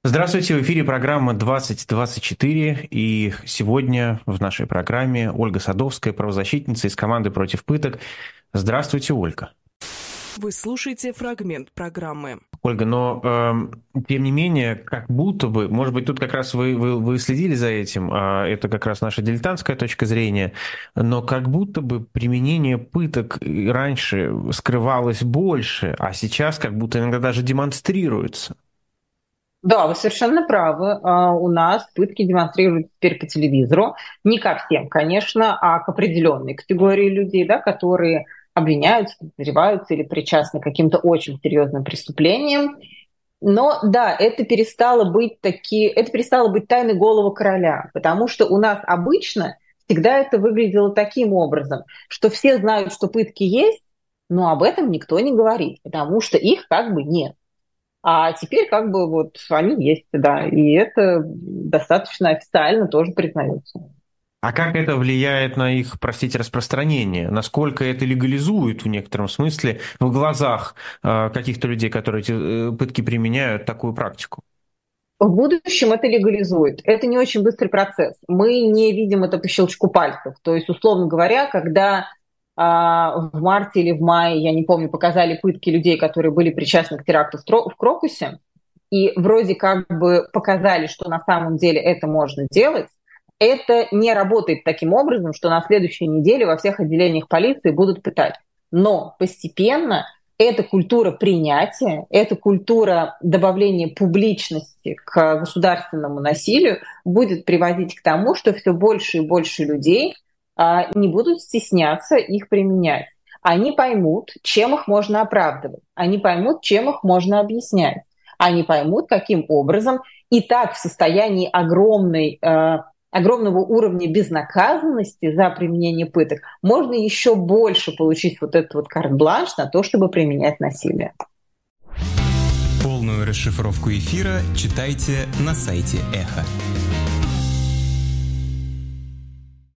Здравствуйте, в эфире программа «2024», и сегодня в нашей программе Ольга Садовская, правозащитница из команды «Против пыток». Здравствуйте, Ольга. Вы слушаете фрагмент программы. Ольга, но тем не менее, как будто бы, может быть, тут как раз вы следили за этим, это как раз наша дилетантская точка зрения, но как будто бы применение пыток раньше скрывалось больше, а сейчас как будто иногда даже демонстрируется. Да, вы совершенно правы. У нас пытки демонстрируют теперь по телевизору. Не ко всем, конечно, а к определенной категории людей, да, которые обвиняются, подозреваются или причастны к каким-то очень серьезным преступлениям. Но да, это перестало быть тайной голого короля, потому что у нас обычно всегда это выглядело таким образом, что все знают, что пытки есть, но об этом никто не говорит, потому что их как бы нет. А теперь как бы вот они есть, да, и это достаточно официально тоже признается. А как это влияет на их, простите, распространение? Насколько это легализует в некотором смысле в глазах каких-то людей, которые эти пытки применяют, такую практику? В будущем это легализует. Это не очень быстрый процесс. Мы не видим это по щелчку пальцев. То есть, условно говоря, когда в марте или в мае, я не помню, показали пытки людей, которые были причастны к теракту в Крокусе, и вроде как бы показали, что на самом деле это можно делать, это не работает таким образом, что на следующей неделе во всех отделениях полиции будут пытать. Но постепенно эта культура принятия, эта культура добавления публичности к государственному насилию будет приводить к тому, что все больше и больше людей не будут стесняться их применять. Они поймут, чем их можно оправдывать, они поймут, чем их можно объяснять, они поймут, каким образом и так в состоянии огромного уровня безнаказанности за применение пыток можно еще больше получить вот этот вот карт-бланш на то, чтобы применять насилие. Полную расшифровку эфира читайте на сайте Эхо.